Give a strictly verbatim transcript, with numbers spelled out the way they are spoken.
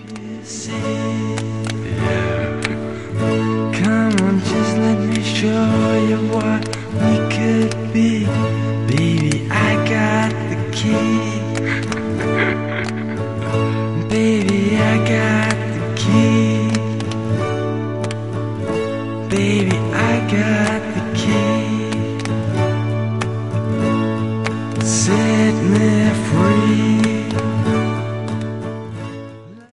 Come on, just let me show you what we could be. Baby, I got the key. Baby, I got